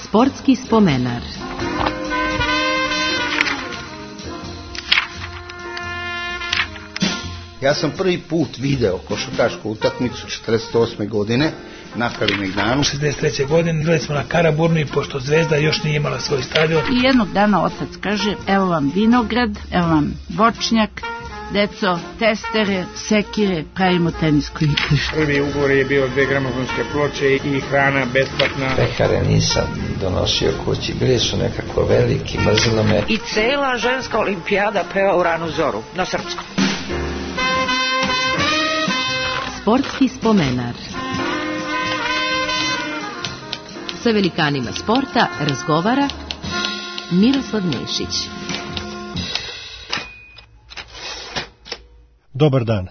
Sportski spomenar. Ja sam prvi put video košarkašku utakmicu 48. godine na Kalemegdanu. 63. godine igrali smo na Karaburmi, pošto Zvezda još nije imala svoj stadion. I jednog dana otac kaže, evo vam vinograd, evo vam voćnjak, deco, testere, sekire, pravimo tenisko igrište. Prvi ugovor je bio 2 gramofonske ploče i hrana besplatna. Pekare nisam donosio kući, bili su nekako veliki, mrzilo me. I cela ženska olimpijada peva u ranu zoru, na srpskom. Sportski spomenar. Sa velikanima sporta razgovara Miroslav Nešić. Dobar dan.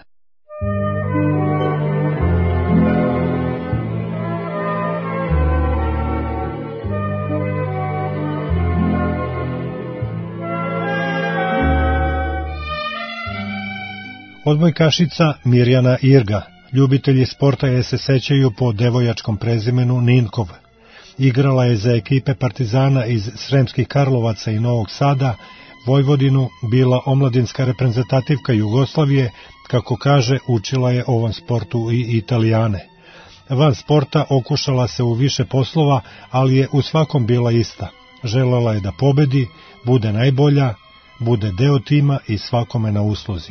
Odbojkašica Mirjana Irga. Ljubitelji sporta je se sećaju po devojačkom prezimenu Ninkov. Igrala je za ekipe Partizana iz Sremskih Karlovaca i Novog Sada, Vojvodinu, bila omladinska reprezentativka Jugoslavije, kako kaže, učila je ovom sportu i Italijane. Van sporta okušala se u više poslova, ali je u svakom bila ista. Želela je da pobedi, bude najbolja, bude deo tima i svakome na usluzi.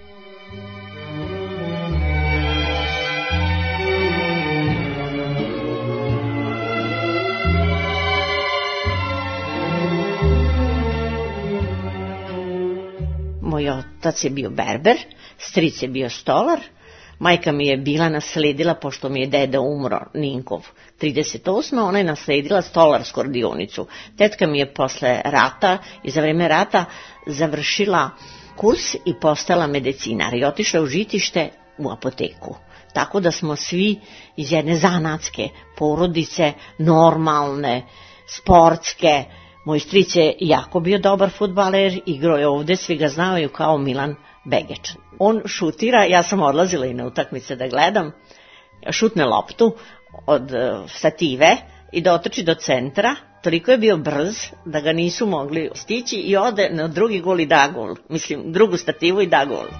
Moj otac je bio berber, stric je bio stolar, majka mi je bila nasledila, pošto mi je deda umro, Ninkov, 38. Ona je nasledila stolarsku radionicu. Tetka mi je posle rata i za vreme rata završila kurs i postala medicinar i otišla u Žitište u apoteku. Tako da smo svi iz jedne zanatske porodice, normalne, sportske. Moj stric je jako bio dobar fudbaler, igrao je ovde, svi ga znaju kao Milan Begeč. On šutira, ja sam odlazila i na utakmice da gledam, šutne loptu od stative i da otrči do centra, toliko je bio brz da ga nisu mogli stići i ode na drugi gol i da gol, mislim drugu stativu i da gol.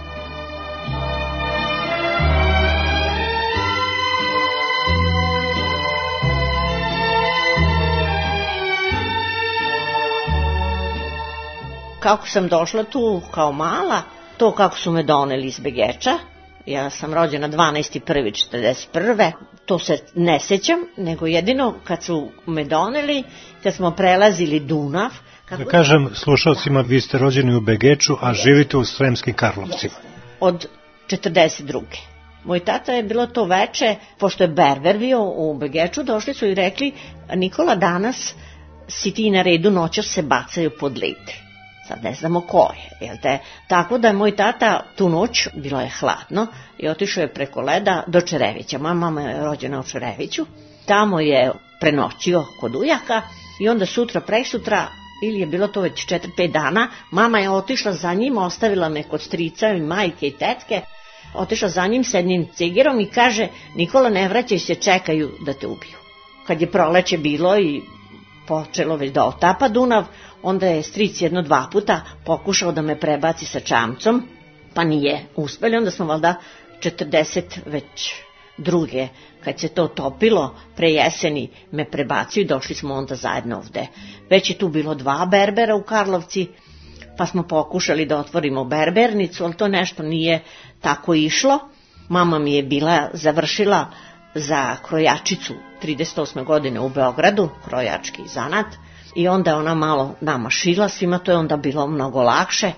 Kako sam došla tu kao mala, to kako su me doneli iz Begeča, ja sam rođena 12.1.41. To se ne sećam, nego jedino kad su me doneli, kad smo prelazili Dunav. Da kažem slušalcima, vi ste rođeni u Begeču, a živite u Sremskim Karlovcima. Od 42. Moj tata je bilo to veče, pošto je berber bio u Begeču, došli su i rekli, Nikola, danas si ti na redu, noćas se bacaju pod led. Sad ne znamo ko je, jel te? Tako da je moj tata tu noć, bilo je hladno, i otišao je preko leda do Čerevića. Moja mama je rođena u Čereviću, tamo je prenoćio kod ujaka i onda sutra, preksutra, ili je bilo to već 4-5 dana, mama je otišla za njim, ostavila me kod strica i majke i tetke, otišla za njim s jednim cigerom i kaže, Nikola, ne vraćaj se, čekaju da te ubiju. Kad je proleće bilo i počelo već da otapa Dunav, onda je stric 1-2 puta pokušao da me prebaci sa čamcom, pa nije uspeli, onda smo valjda 40 već druge, kad se to topilo, pre jeseni me prebacio i došli smo onda zajedno ovde. Već je tu bilo 2 berbera u Karlovci, pa smo pokušali da otvorimo berbernicu, ali to nešto nije tako išlo. Mama mi je bila završila za krojačicu 38. godine u Beogradu, krojački zanat, i onda je ona malo nama šila, svima to je onda bilo mnogo lakše.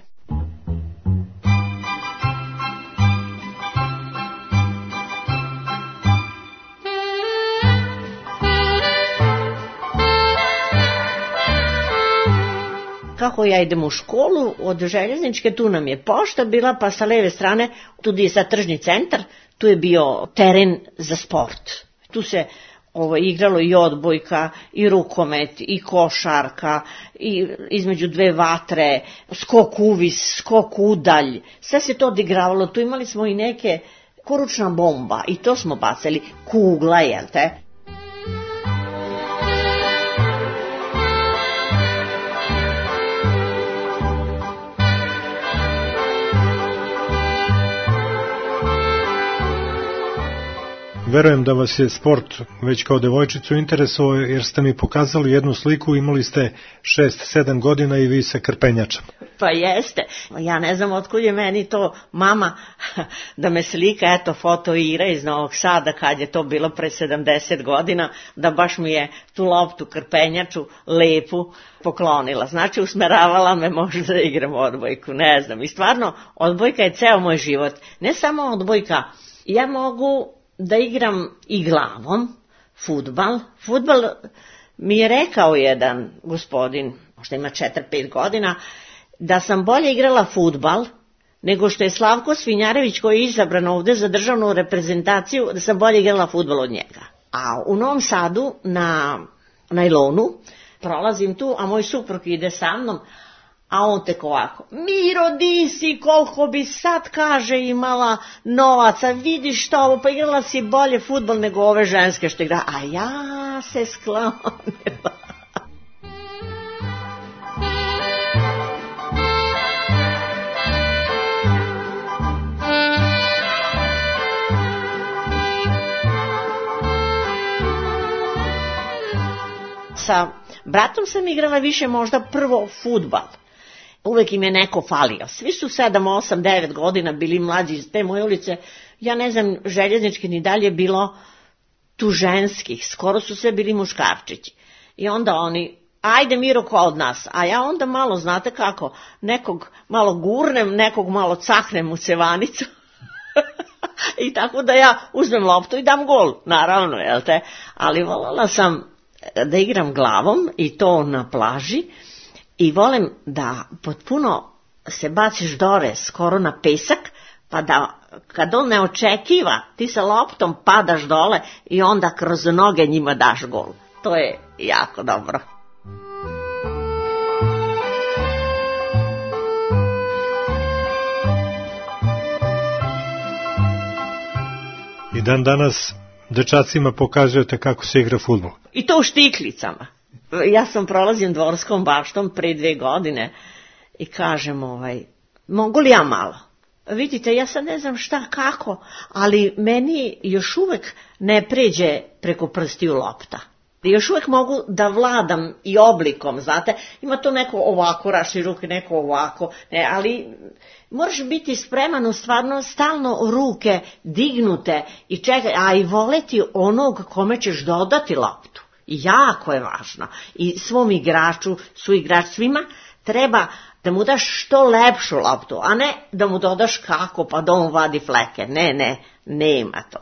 Kako ja idem u školu, od željezničke tu nam je pošta bila, pa sa leve strane, tu je sad tržni centar, tu je bio teren za sport. Tu se igralo i odbojka, i rukomet, i košarka, i između 2 vatre, skok uvis, skok udalj, sve se to odigravalo. Tu imali smo i neke koručna bomba i to smo bacali, kugla, jel te? Verujem da vas je sport već kao devojčicu interesovao, jer ste mi pokazali jednu sliku, imali ste 6-7 godina i vi sa krpenjačem. Pa jeste. Ja ne znam otkud je meni to mama da me slika, eto, foto Ira iz Novog Sada, kad je to bilo pre 70 godina, da baš mi je tu loptu krpenjaču lepu poklonila. Znači, usmeravala me možda da igram odbojku, ne znam. I stvarno, odbojka je ceo moj život. Ne samo odbojka, ja mogu da igram i glavom, fudbal. Fudbal mi je rekao jedan gospodin, možda ima 4-5 godina, da sam bolje igrala fudbal nego što je Slavko Svinjarević, koji je izabran ovde za državnu reprezentaciju, da sam bolje igrala fudbal od njega. A u Novom Sadu na najlonu prolazim tu, a moj suprug ide sa mnom, a on tek ovako: Miro, di si, koliko bi sad, kaže, imala novaca, vidiš što ovo, pa igrala si bolje fudbal nego ove ženske što igra. A ja se sklonila. Sa bratom sam igrala više možda prvo fudbal. Uvek im je neko falio. Svi su 7, 8, 9 godina bili mlađi iz te moje ulice. Ja ne znam, željeznički ni dalje bilo tu ženskih. Skoro su sve bili muškarčići. I onda oni: ajde Miro, ko od nas? A ja onda malo, znate kako, nekog malo gurnem, nekog malo cahnem u cevanicu. I tako da ja uzmem loptu i dam gol. Naravno, jel te? Ali voljela sam da igram glavom i to na plaži, i volim da potpuno se baciš dore skoro na pesak, pa da kad on ne očekiva, ti sa loptom padaš dole i onda kroz noge njima daš gol. To je jako dobro. I dan danas dečacima pokazujete kako se igra fudbal. I to u štiklicama. Ja sam prolazim Dvorskom baštom pre 2 godine i kažem, mogu li ja malo? Vidite, ja sad ne znam šta, kako, ali meni još uvek ne pređe preko prstiju lopta. Još uvek mogu da vladam i oblikom, znate, ima to neko ovako raši ruke, neko ovako, ne, ali moraš biti spreman, stvarno stalno ruke dignute i čekaj, a i voleti onog kome ćeš dodati loptu. Jako je važno. I svom igraču, suigrač, svima treba da mu daš što lepšu loptu, a ne da mu dodaš kako, pa da on vadi fleke. Ne, nema to.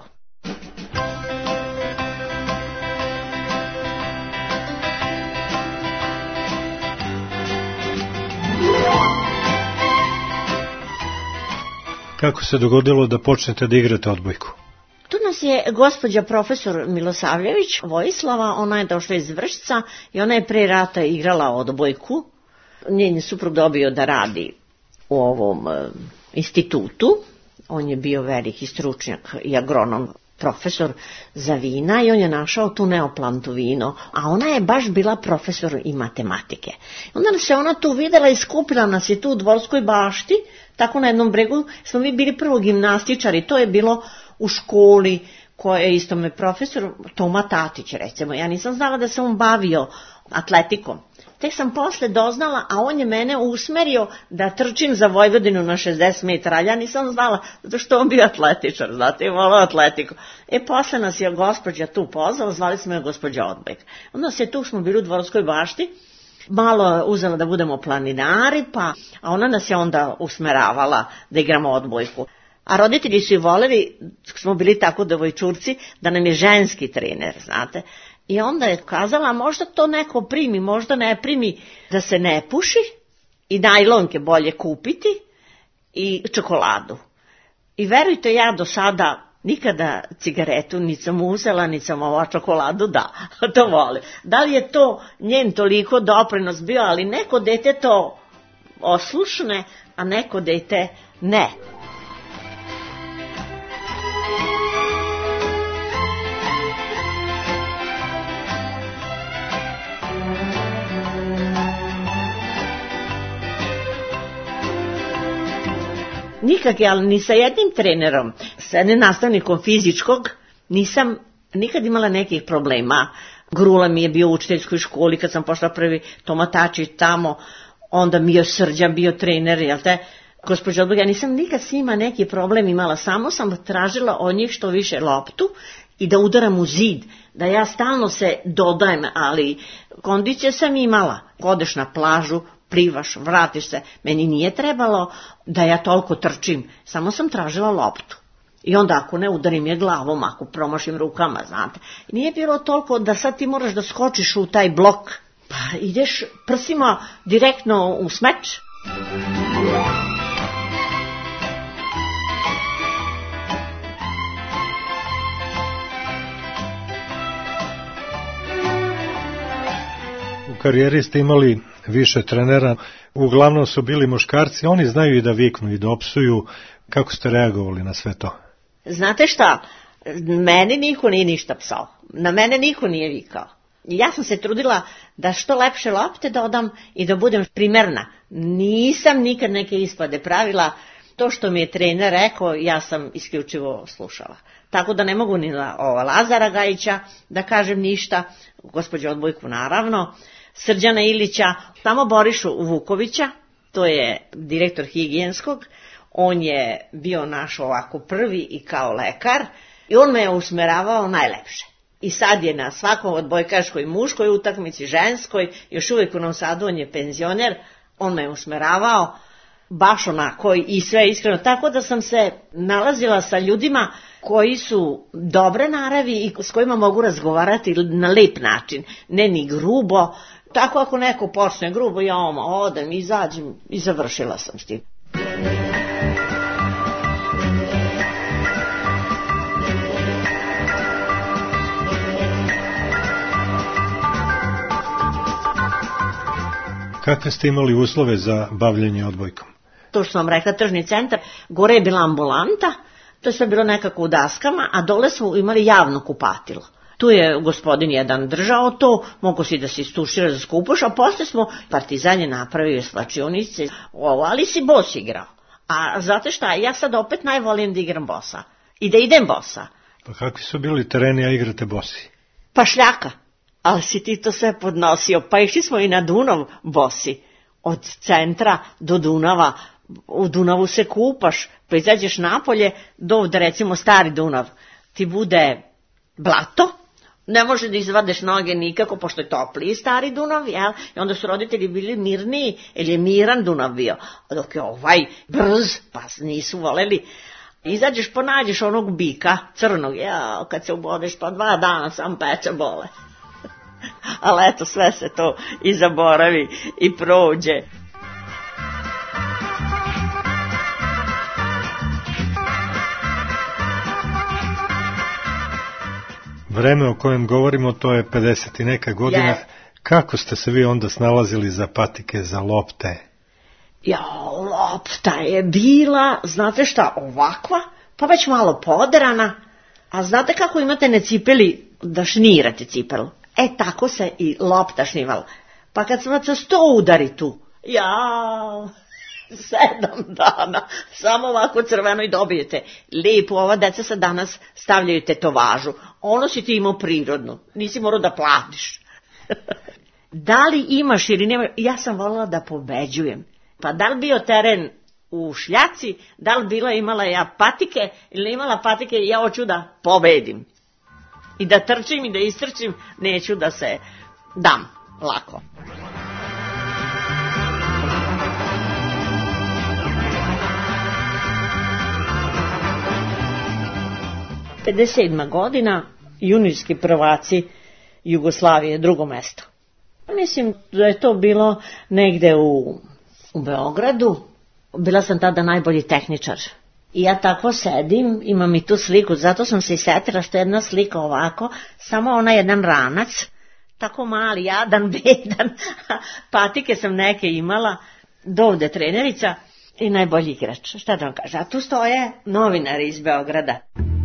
Kako se dogodilo da počnete da igrate odbojku? Tu nas je gospođa profesor Milosavljević, Vojislava, ona je došla iz Vršca i ona je pre rata igrala odbojku. Njen je suprug dobio da radi u ovom institutu, on je bio veliki stručnjak i agronom, profesor za vina, i on je našao tu neoplantu vino, a ona je baš bila profesor i matematike. Onda se ona tu videla i skupila nas je tu u Dvorskoj bašti, tako na jednom bregu smo mi bili prvo gimnastičari, to je bilo u školi koja je isto me profesor Toma Tatić, recimo. Ja nisam znala da se on bavio atletikom. Tek sam posle doznala, a on je mene usmerio da trčim za Vojvodinu na 60 metara, ja nisam znala, zato što on bio atletičar, znate, je volao atletiku. Posle nas je gospođa tu pozvala, zvali smo je gospođa odbojka. Onda tu smo bili u Dvorskoj bašti, malo uzela da budemo planinari, a ona nas je onda usmeravala da igramo odbojku. A roditelji su i voleli, smo bili tako devojčurci, da nam je ženski trener, znate. I onda je kazala, možda to neko primi, možda ne primi, da se ne puši i najlonke bolje kupiti i čokoladu. I verujte, ja do sada nikada cigaretu nisam uzela, nisam ova čokoladu, da, to voli. Da li je to njen toliko doprinos bio, ali neko dete to oslušne, a neko dete ne. Nikak, ali ni sa jednim trenerom, sa jednim nastavnikom fizičkog, nisam nikad imala nekih problema. Grula mi je bio u učiteljskoj školi kad sam pošla prvi, Toma Tačić tamo, onda mi je Srđan bio trener, jel te? Gospođa Odbog, ja nisam nikad s njima neki problem imala, samo sam tražila od njih što više loptu i da udaram u zid, da ja stalno se dodajem, ali kondicije sam imala. Odeš na plažu, plivaš, vratiš se, meni nije trebalo da ja toliko trčim, samo sam tražila loptu. I onda ako ne udarim je glavom, ako promašim rukama, znate. Nije bilo toliko da sad ti moraš da skočiš u taj blok, pa ideš prsima direktno u smeč. U karijeri ste imali više trenera, uglavnom su bili muškarci, oni znaju i da viknu i da opsuju. Kako ste reagovali na sve to? Znate šta, meni niko nije ništa psao, na mene niko nije vikao. Ja sam se trudila da što lepše lopte dodam i da budem primerna. Nisam nikad neke ispade pravila, to što mi je trener rekao, ja sam isključivo slušala. Tako da ne mogu ni na Lazara Gajića da kažem ništa, gospođu Odbojku naravno, Srđana Ilića, tamo Borišu Vukovića, to je direktor higijenskog, on je bio naš ovako prvi i kao lekar i on me je usmeravao najlepše. I sad je na svakom odbojkaškoj muškoj utakmici, ženskoj, još uvijek u Novom Sadu, on je penzioner, on me je usmeravao baš onako i sve iskreno. Tako da sam se nalazila sa ljudima koji su dobre naravi i s kojima mogu razgovarati na lep način, ne ni grubo. Tako ako neko počne grubo, ja odem, izađem i završila sam s tim. Kakve ste imali uslove za bavljenje odbojkom? To što sam rekla, tržni centar, gore je bila ambulanta, to je sve bilo nekako u daskama, a dole smo imali javno kupatilo. Tu je gospodin jedan držao to, mogu si da se istuširaš, da skupuš, a posle smo, Partizan je napravio slačionice, ali si bos igrao. A znate šta, ja sad opet najvolim da igram bosa i da idem bosa. Pa kakvi su bili tereni, a igrate bosi? Pa šljaka, ali si ti to sve podnosio, pa išli smo i na Dunav bosi, od centra do Dunava, u Dunavu se kupaš, pa izađeš napolje do ovde, recimo Stari Dunav, ti bude blato, ne može da izvadeš noge nikako, pošto je topliji Stari Dunav, jel? I onda su roditelji bili mirniji, jer je miran Dunav bio, dok je ovaj brz, pa nisu voleli. Izađeš pa nađeš onog bika, crnog, kad se ubodeš pa 2 dana sam peče bole. Ali eto, sve se to i zaboravi i prođe. Vreme o kojem govorimo, to je 50 i neka godina. Yes. Kako ste se vi onda snalazili za patike, za lopte? Lopta je bila, znate šta, ovakva, pa već malo poderana. A znate kako imate na cipeli da šnirate cipelu? Tako se i lopta šnivala. Pa kad sam se 100 udari tu, 7 dana, samo ovako crveno i dobijete. Lijepo, ova deca se danas stavljaju tetovažu. Ono si ti imao prirodno, nisi morao da platiš. Da li imaš ili nema, ja sam voljela da pobeđujem. Pa da li bio teren u šljaci, da li imala ja patike ili imala patike, ja hoću da pobedim. I da trčim i da istrčim, neću da se dam lako. '57. godina, juniorski prvaci Jugoslavije, 2. mesto. Mislim da je to bilo negde u Beogradu. Bila sam tada najbolji tehničar. I ja tako sedim, imam i tu sliku, zato sam se i setila što je jedna slika ovako, samo ona jedan ranac, tako mali, jadan, bedan, patike sam neke imala, dovde trenerica i najbolji igrač. Šta da vam kažem, a tu stoje novinari iz Beograda.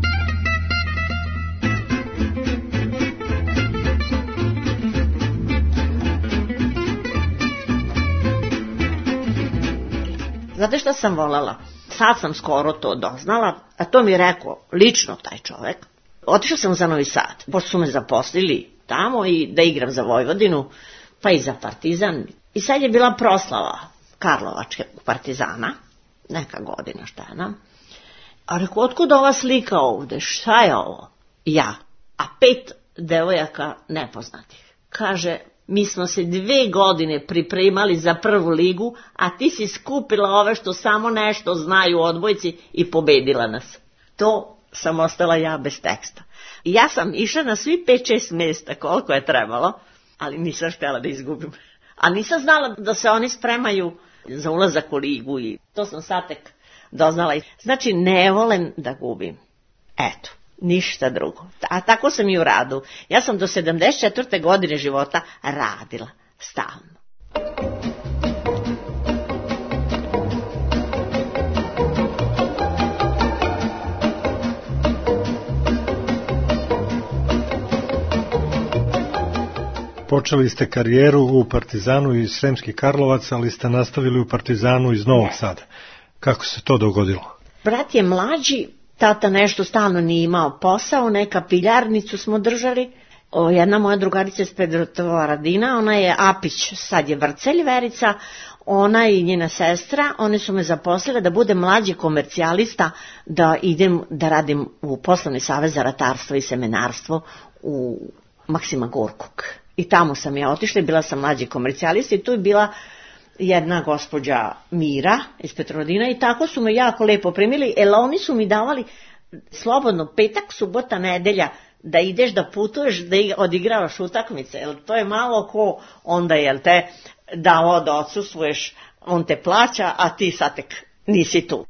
Znate šta sam voljela? Sad sam skoro to doznala, a to mi je rekao lično taj čovek. otišla sam za Novi Sad, pošto su me zaposlili tamo i da igram za Vojvodinu, pa i za Partizan. I sad je bila proslava Karlovačke Partizana, neka godina, šta je nam. A rekao, otkud ova slika ovde, šta je ovo? Ja, a 5 devojaka nepoznatih. Kaže, mi smo se 2 godine pripremali za prvu ligu, a ti si skupila ove što samo nešto znaju odbojci i pobedila nas. To sam ostala ja bez teksta. I ja sam išla na svi 5-6 mjesta koliko je trebalo, ali nisam htjela da izgubim. A nisam znala da se oni spremaju za ulazak u ligu i to sam sad tek doznala. Znači, ne volim da gubim. Eto, ništa drugo. A tako sam i u radu. Ja sam do 74. godine života radila stalno. Počeli ste karijeru u Partizanu iz Sremskih Karlovaca, ali ste nastavili u Partizanu iz Novog Sada. Kako se to dogodilo? Brat je mlađi, tata nešto stalno nije imao posao, neka piljarnicu smo držali. Jedna moja drugarica iz Petrovaradina, ona je Apić, sad je Vrcelj Verica, ona i njena sestra, one su me zaposlile da budem mlađi komercijalista, da idem da radim u Poslovni savez za ratarstvo i semenarstvo u Maksima Gorkog. I tamo sam ja otišla i bila sam mlađi komercijalista i tu je bila jedna gospođa Mira iz Petrovaradina i tako su me jako lepo primili, jer oni su mi davali slobodno petak, subota, nedelja, da ideš da putuješ, da odigravaš utakmice, jer to je malo ko onda, jel te, da odsustvuješ, on te plaća, a ti sad tek nisi tu.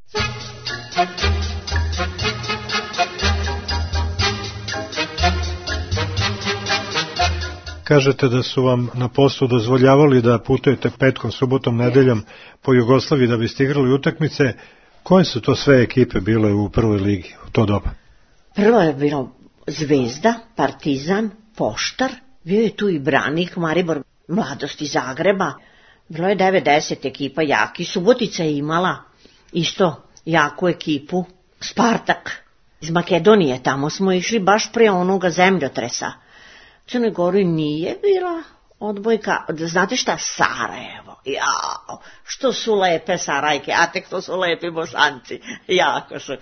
Kažete da su vam na poslu dozvoljavali da putujete petkom, subotom, nedeljom po Jugoslaviji da biste igrali utakmice. Koje su to sve ekipe bile u prvoj ligi u to doba? Prvo je bilo Zvezda, Partizan, Poštar, bio je tu i Branik, Maribor, Mladost iz Zagreba. Bilo je 90 ekipa jaki. Subotica je imala isto jaku ekipu. Spartak iz Makedonije, tamo smo išli baš pre onoga zemljotresa. Crnoj Gori nije bila odbojka, znate šta, Sarajevo, jao, što su lepe Sarajke, a tek to su lepi Bosanci, jako su.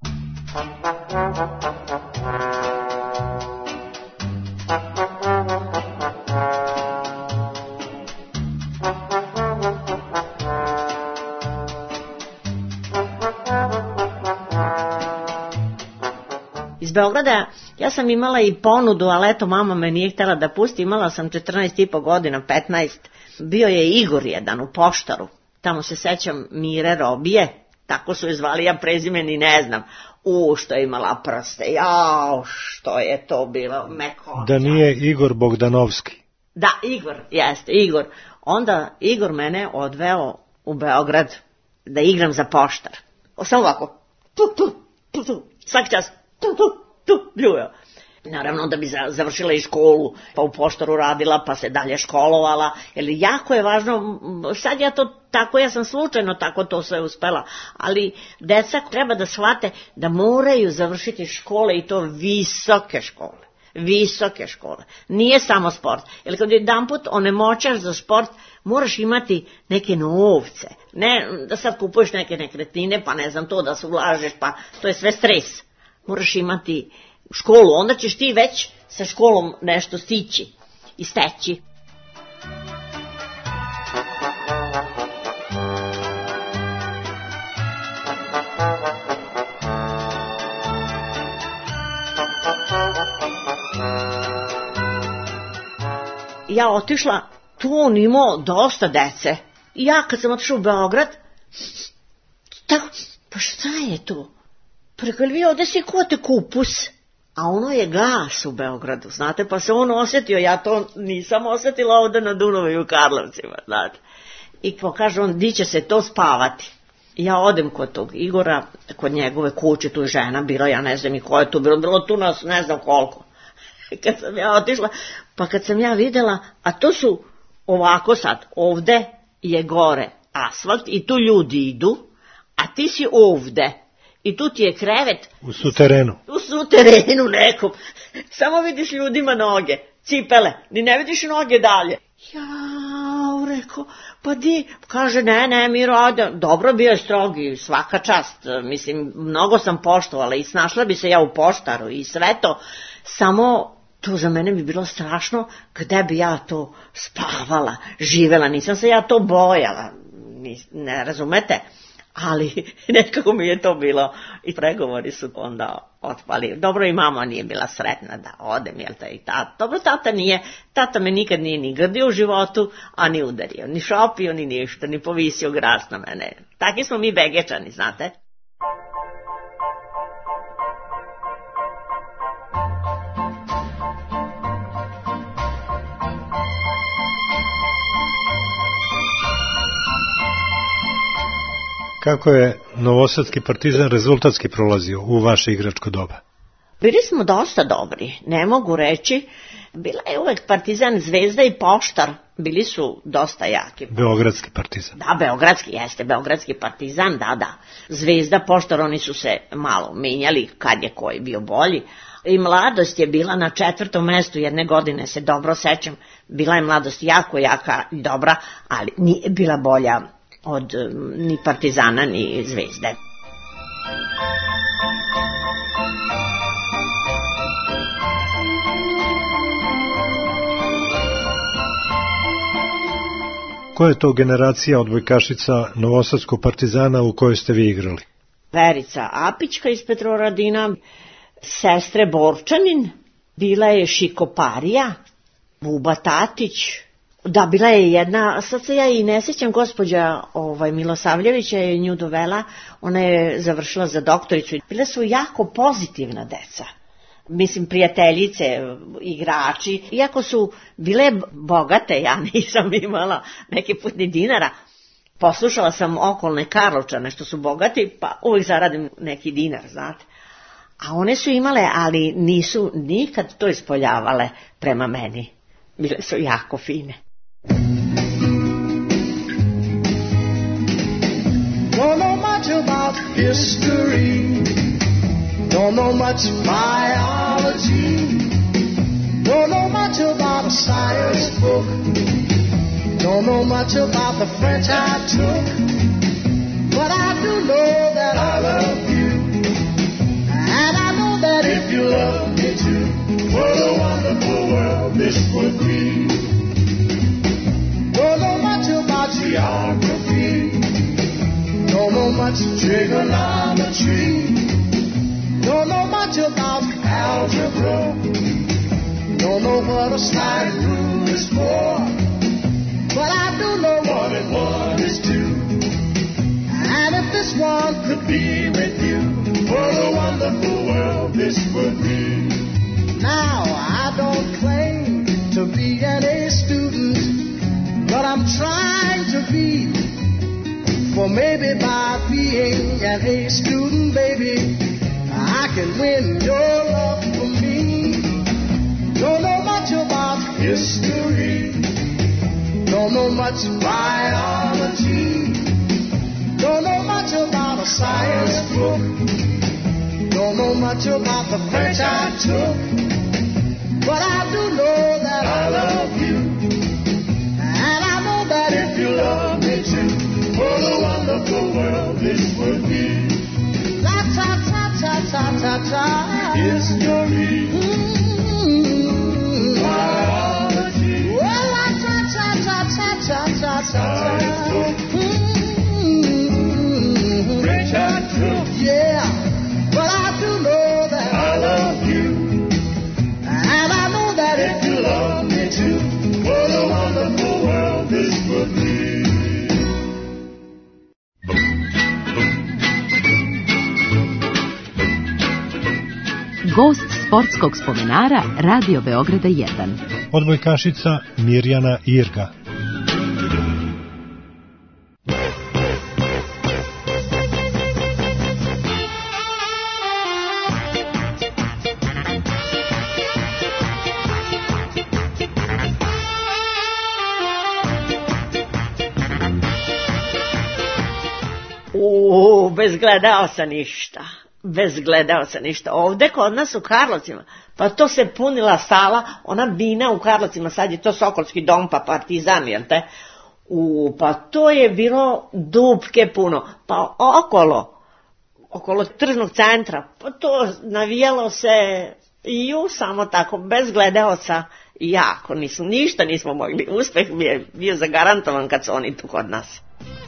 Iz Beograda ja sam imala i ponudu, ali eto mama me nije htjela da pusti, imala sam 14,5 godina, 15. Bio je Igor jedan u Poštaru, tamo se sećam Mire Robije, tako su je zvali, ja prezimeni ne znam. Što je imala prste, jao, što je to bilo meko. Da nije Igor Bogdanovski. Da, Igor, jeste, Igor. Onda Igor mene odveo u Beograd da igram za Poštar. Samo ovako, tu, svaki čas, tu, bljujeo. Naravno da bi završila i školu, pa u Poštaru radila, pa se dalje školovala, jer jako je važno, sad ja to tako, ja sam slučajno tako to sve uspela, ali deca treba da shvate da moraju završiti škole i to visoke škole, nije samo sport, jer kad jedanput onemoćaš za sport, moraš imati neke novce, ne da sad kupuješ neke nekretnine, pa ne znam to da se ulažeš, pa to je sve stres, moraš imati školu, onda ćeš ti već sa školom nešto stići i steći. Ja otišla, tu on imao dosta dece. I ja kad sam otišla u Beograd, tako, pa šta je to? Preko vi ovde si kote kupus. A ono je gas u Beogradu, znate, pa se on osjetio, ja to nisam osjetila ovde na Dunavu i u Karlovcima, znate. I kaže on, di će se to spavati? Ja odem kod tog Igora, kod njegove kuće, tu je žena bila, ja ne znam i ko je tu bilo tu nas ne znam koliko. Kad sam ja otišla, pa kad sam ja videla, a to su ovako sad, ovde je gore asfalt i tu ljudi idu, a ti si ovde. i tu ti je krevet. U suterenu. U suterenu nekom. Samo vidiš ljudima noge, cipele, ni ne vidiš noge dalje. Jao, rekao, pa di, kaže, ne, Miro, ajde, dobro, bio je strogi, svaka čast, mislim, mnogo sam poštovala i snašla bi se ja u poštaru i sve to, samo to za mene bi bilo strašno, gde bi ja to spavala, živela, nisam se ja to bojala, ne razumete? Ali nekako mi je to bilo i pregovori su onda otpali. Dobro, i mama nije bila sretna da odem, jel te, i tata. Dobro, tata me nikad nije ni grdio u životu, a ni udario, ni šopio, ni ništa, ni povisio gras na mene. Taki smo mi Begečani, znate. Kako je novosadski Partizan rezultatski prolazio u vaše igračko doba? Bili smo dosta dobri, ne mogu reći. Bila je uvek Partizan, Zvezda i Poštar, bili su dosta jaki. Beogradski Partizan. Da, beogradski, jeste, beogradski Partizan, da. Zvezda, Poštar, oni su se malo menjali kad je koji bio bolji. I Mladost je bila na 4. mestu jedne godine, se dobro sećam. Bila je Mladost jako jaka i dobra, ali nije bila bolja od ni Partizana ni Zvezde. Koja je to generacija odbojkašica novosadskog Partizana u kojoj ste vi igrali? Verica Apićka iz Petrovaradina, sestre Borčanin, bila je Šikoparija, Buba Tatić. Da, bila je jedna, sad se ja i ne sjećam, gospođa Milosavljevića je nju dovela, ona je završila za doktoricu. Bile su jako pozitivna deca, mislim prijateljice, igrači, iako su bile bogate, ja nisam imala neki put ni dinara. Poslušala sam okolne Karlovčane što su bogati, pa uvijek zaradim neki dinar, znate. A one su imale, ali nisu nikad to ispoljavale prema meni. Bile su jako fine. Don't know much about history, don't know much biology, don't know much about a science book, don't know much about the French I took, but I do know that I love you, and I know that if you love me too, what a wonderful world this would be. Don't know much about geography, don't know much trigonometry, don't know much about algebra, don't know what a slide rule is for, but I do know 1 and 1 is 2. And if this one could be with you, what a wonderful world this would be. Now I don't claim to be an A student, but I'm trying to be. For maybe by being an A student, baby, I can win your love for me. Don't know much about history, don't know much biology, don't know much about a science book, don't know much about the French I took, but I do know that I love you, and I know that if you love me too, what a wonderful world this would be. La ta ta ta ta ta ta. History. Biology. Well, la ta ta ta ta ta ta ta. French I took. Yeah, but I do know that I love you, and I know that if you love me too, what a wonderful world this would be. Gost sportskog spomenara Radio Beograda 1. Odbojkašica Mirjana Irga. Bez gledaoca ništa. Bez gledaoca ništa. Ovde kod nas u Karlovcima, pa to se punila sala, ona bina u Karlovcima, sad je to Sokolski dom, pa Partizan, jel te? Pa to je bilo dupke puno. Pa okolo tržnog centra, pa to navijalo se samo tako, bez gledaoca, jako, ništa nismo mogli. Uspeh mi je bio zagarantovan kad su oni tu kod nas.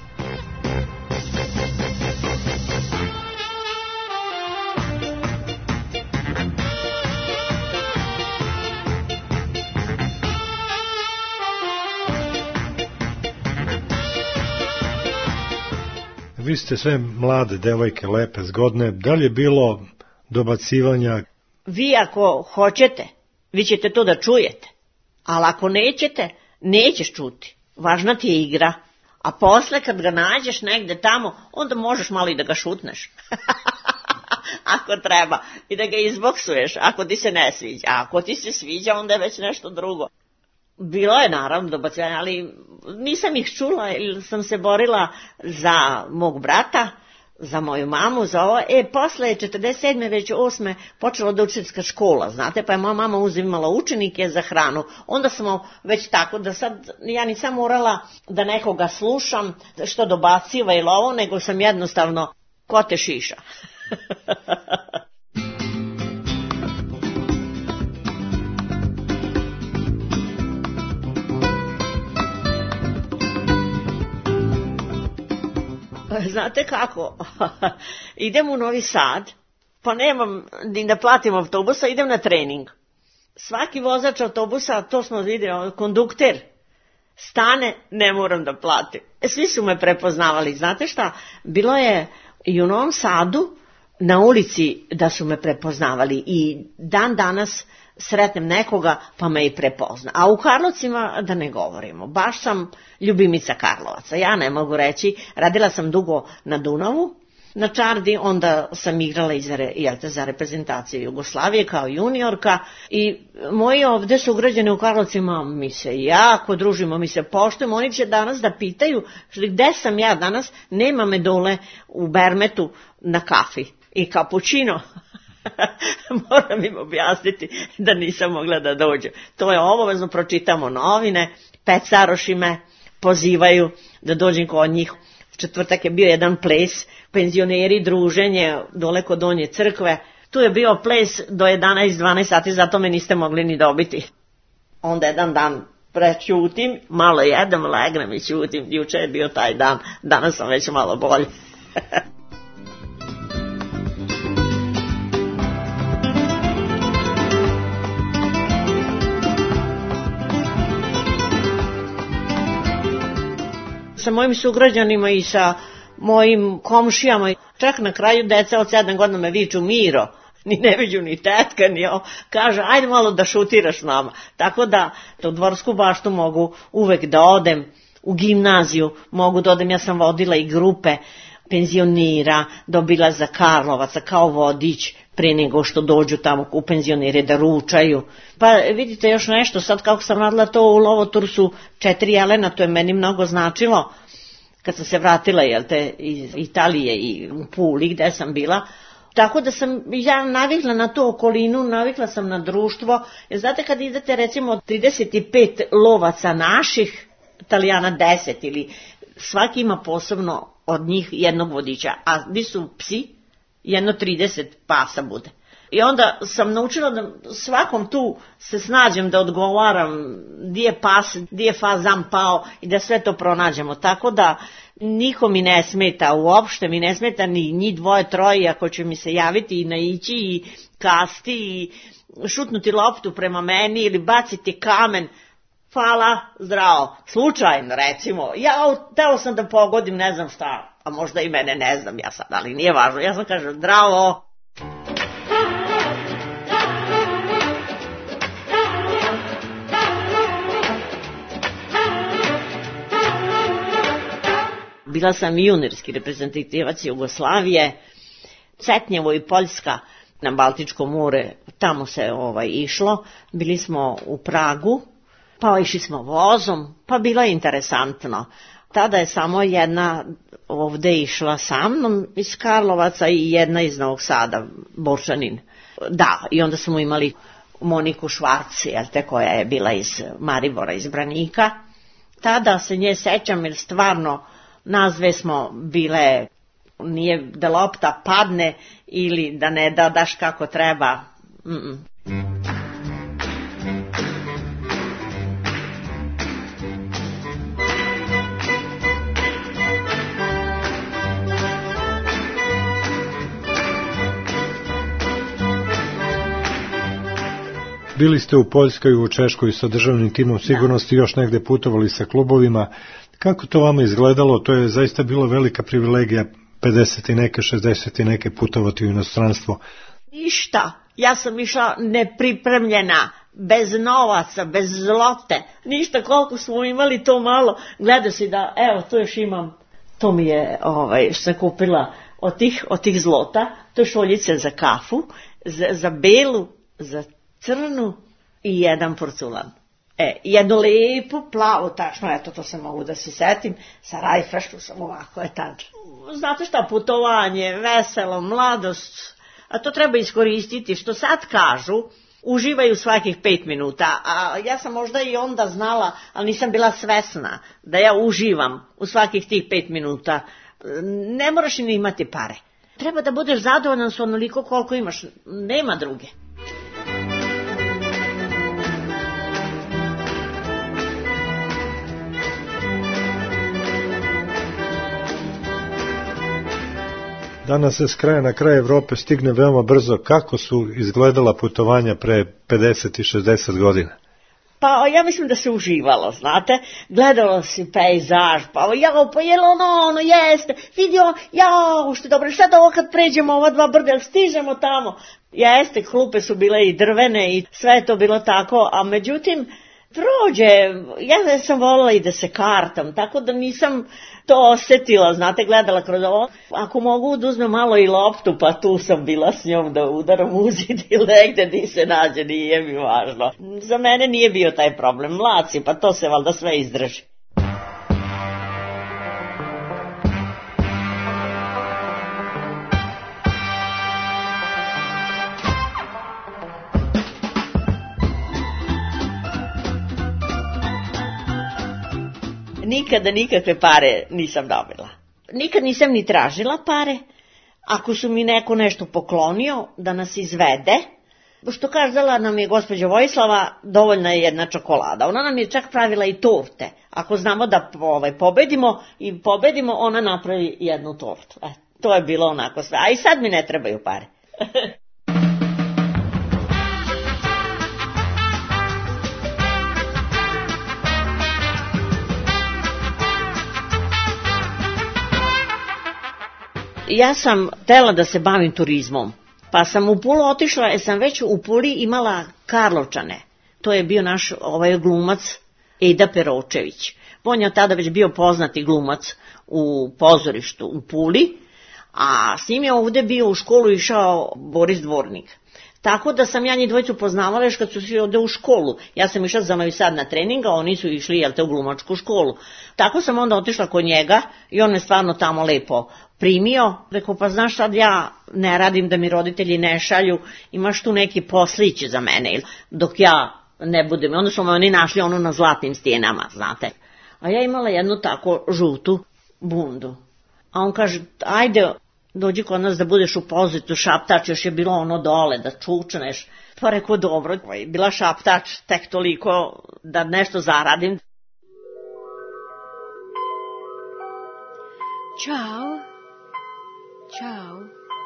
Vi ste sve mlade devojke, lepe, zgodne. Da li je bilo dobacivanja? Vi ako hoćete, vi ćete to da čujete. Ali ako nećete, nećeš čuti. Važna ti je igra. A posle kad ga nađeš negde tamo, onda možeš malo i da ga šutneš. Ako treba. I da ga izboksuješ, ako ti se ne sviđa. A ako ti se sviđa, onda je već nešto drugo. Bilo je naravno dobacivanja, ali nisam ih čula jer sam se borila za mog brata, za moju mamu, za ovo. Posle je 47. već 8. počela da učiteljska škola, znate, pa je moja mama uzimala učenike za hranu. Onda smo već tako da sad ja nisam morala da nekoga slušam što dobaciva ili ovo, nego sam jednostavno ko te šiša. Znate kako, idem u Novi Sad, pa nemam ni da platim autobusa, idem na trening. Svaki vozač autobusa, to smo vidjeli, kondukter, stane, ne moram da platim. Svi su me prepoznavali, znate šta, bilo je i u Novom Sadu na ulici da su me prepoznavali i dan danas sretnem nekoga pa me i prepozna. A u Karlovcima da ne govorimo, baš sam ljubimica Karlovaca. Ja ne mogu reći, radila sam dugo na Dunavu, na Čardi, onda sam igrala za reprezentaciju Jugoslavije kao juniorka i moji ovde sugrađani u Karlovcima mi se jako družimo, mi se poštujemo. Oni će danas da pitaju gde sam ja danas, nema me dole u Bermetu na kafi i kapućino. Moram im objasniti da nisam mogla da dođe. To je obavezno, pročitamo novine, pecaroši me pozivaju da dođem kod njih. Četvrtak je bio jedan ples, penzioneri, druženje dole kod Donje crkve. Tu je bio ples do 11-12 sati, zato me niste mogli ni dobiti. Onda jedan dan prećutim, malo jedem, legnem i ćutim. Juče je bio taj dan, danas sam već malo bolje. Sa mojim sugrađanima i sa mojim komšijama, čak na kraju deca od 7 godina me viču Miro, ni ne viđu ni tetka, ni ovo, kaže ajde malo da šutiraš s nama. Tako da u Dvorsku baštu mogu uvek da odem, u gimnaziju mogu da odem, ja sam vodila i grupe penzionira, dobila za Karlovaca kao vodič pre nego što dođu tamo u penzionire da ručaju. Pa vidite još nešto, sad kako sam radila to u Lovotursu 4 jelena, to je meni mnogo značilo kad sam se vratila iz Italije i u Puli gde sam bila. Tako da sam ja navikla na tu okolinu, navikla sam na društvo. Jer znate kad idete recimo 35 lovaca naših, Italijana 10 ili svaki ima posebno od njih jednog vodiča, a gdje su psi, jedno 30 pasa bude. I onda sam naučila da svakom tu se snađem da odgovaram gdje je pas, gdje je fazan pao i da sve to pronađemo. Tako da niko mi ne smeta, uopšte mi ne smeta ni njih 2-3 ako će mi se javiti i naići i kasti i šutnuti loptu prema meni ili baciti kamen. Hvala, zdravo. Slučajno, recimo. Ja teo sam da pogodim ne znam šta, a možda i mene ne znam ja sad, ali nije važno. Ja sam kažem zdravo. Bila sam juniorski reprezentativac Jugoslavije, Cetnjevo i Poljska na Baltičko more, tamo se išlo. Bili smo u Pragu. Pa išli smo vozom, pa bilo je interesantno. Tada je samo jedna ovde išla sa mnom iz Karlovaca i jedna iz Novog Sada, Borčanin. Da, i onda smo imali Moniku Švarc, koja je bila iz Maribora, iz Branika. Tada se nje sećam jer stvarno nas dve smo bile, nije da lopta padne ili da ne daš kako treba. Bili ste u Poljskoj, u Češkoj sa državnim timom sigurnosti, još negde putovali sa klubovima. Kako to vama izgledalo? To je zaista bilo velika privilegija 50 i neke, 60 i neke putovati u inostranstvo. Ništa. Ja sam išla nepripremljena, bez novaca, bez zlote. Ništa, koliko smo imali to malo. Gleda si da, evo, to još imam. To mi je, što sam kupila od tih zlota. To je šoljice za kafu, za belu, za crnu i jedan porculan. Jednu lepu, plavu, tačno, eto, to sam mogu da se setim, sa rajfraštu sam ovako, tad. Znate šta, putovanje, veselo, mladost, a to treba iskoristiti, što sad kažu, uživaju svakih 5 minuta, a ja sam možda i onda znala, ali nisam bila svesna da ja uživam u svakih tih 5 minuta. Ne moraš ni imati pare. Treba da budeš zadovoljan s onoliko koliko imaš, nema druge. Danas se s kraja na kraj Evrope stigne veoma brzo. Kako su izgledala putovanja pre 50 i 60 godina? Pa ja mislim da se uživalo, znate, gledalo si pejzaž, pa jel ono jeste, vidio, što dobro, šta da ovo kad pređemo ova dva brda, stižemo tamo. Jeste, klupe su bile i drvene i sve je to bilo tako, a međutim, prođe, ja sam volila i da se kartam, tako da nisam to osetila, znate, gledala kroz ovo. Ako mogu da uzmem malo i loptu, pa tu sam bila s njom da udaram u zid ili negde di se nađe, nije mi važno. Za mene nije bio taj problem, mlad si, pa to se valjda sve izdrži. Nikada nikakve pare nisam dobila. Nikad nisam ni tražila pare. Ako su mi neko nešto poklonio da nas izvede, što kazala nam je gospođa Vojislava, dovoljna je jedna čokolada. Ona nam je čak pravila i torte. Ako znamo da pobedimo, ona napravi jednu tortu. To je bilo onako sve. A i sad mi ne trebaju pare. Ja sam htela da se bavim turizmom, pa sam u Pulu otišla, jer sam već u Puli imala Karlovčane. To je bio naš glumac Eda Perovčević. On je tada već bio poznati glumac u pozorištu u Puli, a s njim je ovde bio u školu išao Boris Dvornik. Tako da sam ja njih dvojicu poznavala još kad su svi ovde u školu. Ja sam išla za Novi Sad na trening, a oni su išli u glumačku školu. Tako sam onda otišla kod njega i on me stvarno tamo lepo primio. Rekao, pa znaš sad ja ne radim da mi roditelji ne šalju, imaš tu neki poslić za mene, dok ja ne budem. Onda su me oni našli ono na zlatnim stijenama, znate. A ja imala jednu tako žutu bundu. A on kaže, ajde, dođi kod nas da budeš u pozitu šaptač, još je bilo ono dole, da čučneš. Pa rekao, dobro, bila šaptač tek toliko da nešto zaradim. Ćao. Ćao.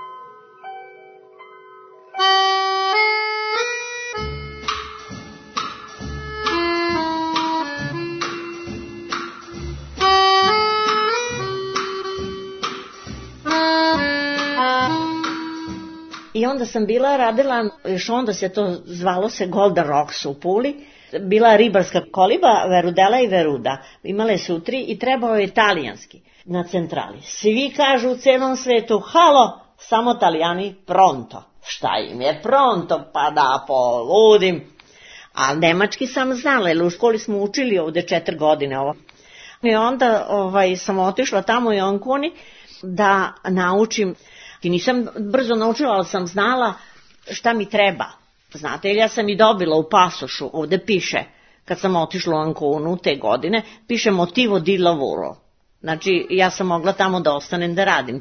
I onda sam bila radila, još onda se to zvalo se Golden Rocks u Puli, bila ribarska koliba Verudela i Veruda. Imale su 3 i trebao je italijanski na centrali. Svi kažu u celom svetu, halo, samo Italijani pronto. Šta im je pronto, pa da poludim. A nemački sam znala, jer u školi smo učili ovde 4 godine ovo. I onda sam otišla tamo u Anconi da naučim. I nisam brzo naučila, ali sam znala šta mi treba. Znate, ja sam i dobila u pasošu, ovde piše, kad sam otišla u Anconu te godine, piše motivo di lavoro. Znači, ja sam mogla tamo da ostanem da radim.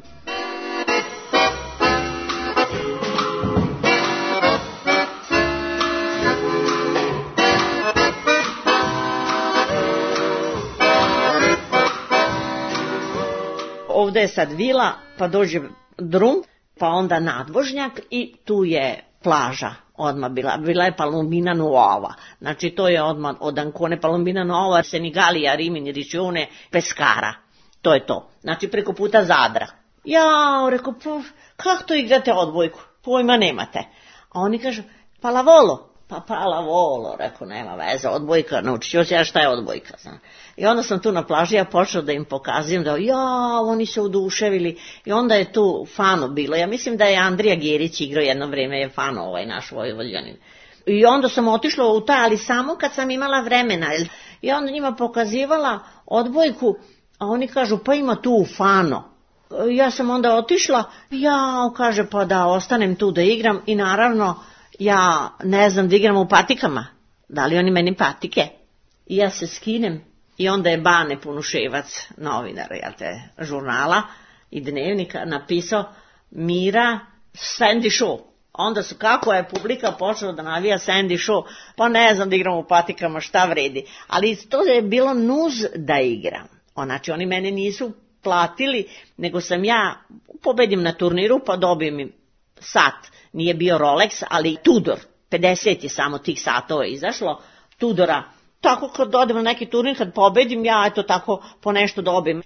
Ovde je sad vila, pa dođe drum, pa onda nadvožnjak i tu je plaža odmah bila. Bila je Palombina Nuova. Znači to je odmah od Ancone Palombina Nuova, Senigalija, Rimini, Riccione, Pescara. To je to. Znači preko puta Zadra. Ja, rekao, kako to igrate odbojku? Pojma nemate. A oni kažu, palavolo. Pa palavolo, rekao, nema veze, odbojka, naučit ću se ja šta je odbojka. Znam. I onda sam tu na plaži, ja počela da im pokazujem da, oni se oduševili. I onda je tu Fano bilo. Ja mislim da je Andrija Gerić igrao jedno vreme, je Fano naš Vojvođanin. I onda sam otišla u taj, ali samo kad sam imala vremena. I onda njima pokazivala odbojku, a oni kažu, pa ima tu Fano. Ja sam onda otišla, kaže, pa da ostanem tu da igram i naravno, ja ne znam da igram u patikama. Da li oni meni patike? I ja se skinem i onda je Bane Punuševac, novinar, žurnala i dnevnika, napisao Mira Sandy Show. Onda su, kako je publika počela da navija Sandy Show, pa ne znam da igram u patikama, šta vredi. Ali to je bilo nuz da igram. Znači, oni mene nisu platili, nego sam ja pobedim na turniru, pa dobijem im sat. Nije bio Rolex, ali Tudor. 50 je samo tih satova izašlo. Tudora. Tako kad odem na neki turnir, kad pobedim, ja eto tako po nešto dobijem.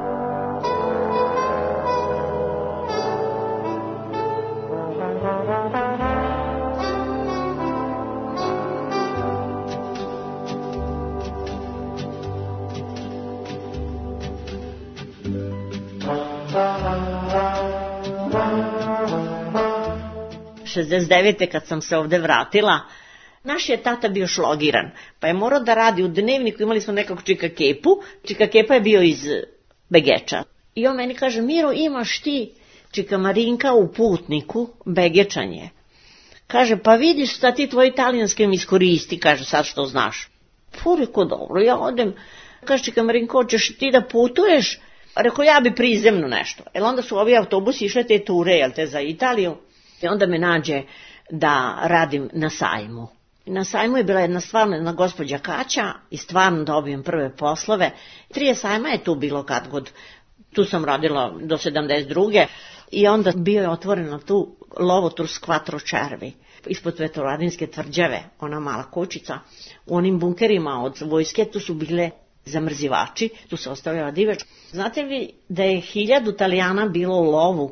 Kad sam se ovde vratila, naš je tata bio šlogiran, pa je morao da radi u dnevniku, imali smo nekog Čika Kepu, Čika Kepa je bio iz Begeča. I on meni kaže, Miro, imaš ti Čika Marinka u Putniku, Begečan je. Kaže, pa vidiš da ti tvoj italijanski mi iskoristi, kaže, sad što znaš. Rekao, dobro, ja odem. Kaže, Čika Marinko, hoćeš ti da putuješ? Rekao, ja bi prizemno nešto. Onda su ovi autobusi išle te ture, za Italiju. I onda me nađe da radim na sajmu. Na sajmu je bila jedna gospođa Kaća i stvarno dobijem prve poslove. 3 sajma je tu bilo kad god. Tu sam radila do 72. I onda bio je otvoreno tu Lovoturs Quattro Cervi. Ispod Vetoradinske tvrđave, ona mala kućica. U onim bunkerima od vojske tu su bile zamrzivači, tu se ostavljala divljač. Znate li da je 1000 Italijana bilo u lovu?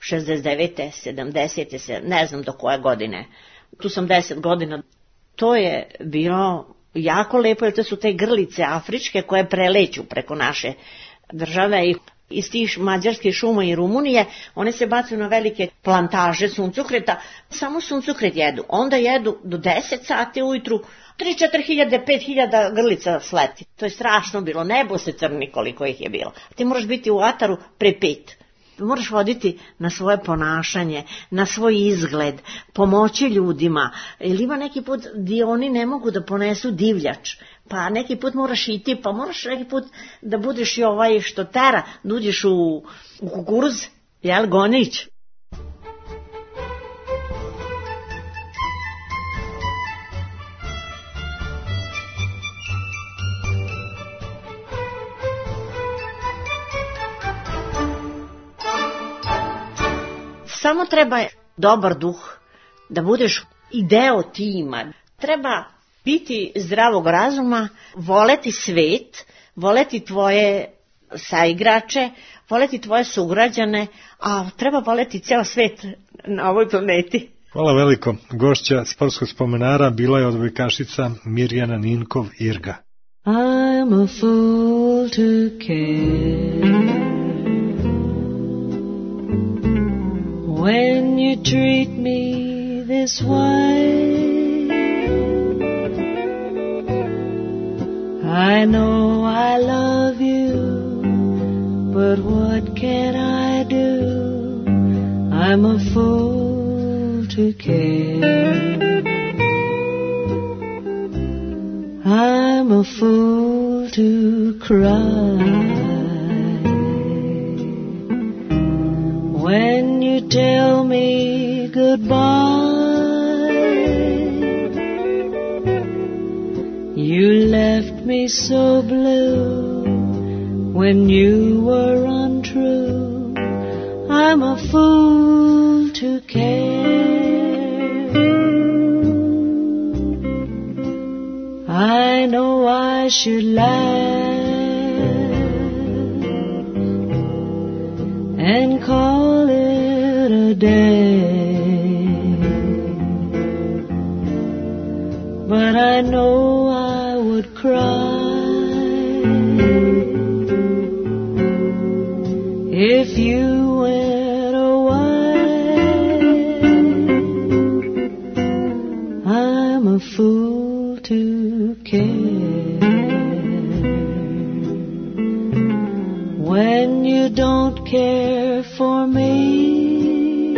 69. 70. ne znam do koje godine. Tu sam 10 godina. To je bilo jako lepo, jer to su te grlice afričke koje preleću preko naše države i iz tih mađarskih šuma i Rumunije, one se bacaju na velike plantaže suncokreta, samo suncokret jedu. Onda jedu do 10 sati ujutru, 3-4 hiljade, 5 hiljada grlica sleti. To je strašno bilo, nebo se crni koliko ih je bilo. Ti moraš biti u ataru pre 5. Moraš voditi na svoje ponašanje, na svoj izgled, pomoći ljudima. Ili ima neki put gdje oni ne mogu da ponesu divljač, pa neki put moraš i ti, pa moraš neki put da budeš i što tera, da uđeš u kukuruz, gonić. Samo treba dobar duh, da budeš i deo tima. Treba biti zdravog razuma, voleti svet, voleti tvoje saigrače, voleti tvoje sugrađane, a treba voleti ceo svet na ovoj planeti. Hvala veliko. Gošća sportskog spomenara bila je odbojkašica Mirjana Ninkov Irga. I'm a fool to care when you treat me this way. I know I love you But what can I do? I'm a fool to care. I'm a fool to cry. When you tell me goodbye, you left me so blue. When you were untrue, I'm a fool to care. I know I should laugh and call it a day, but I know I would cry if you went away. I'm a fool to care. When you don't care for me,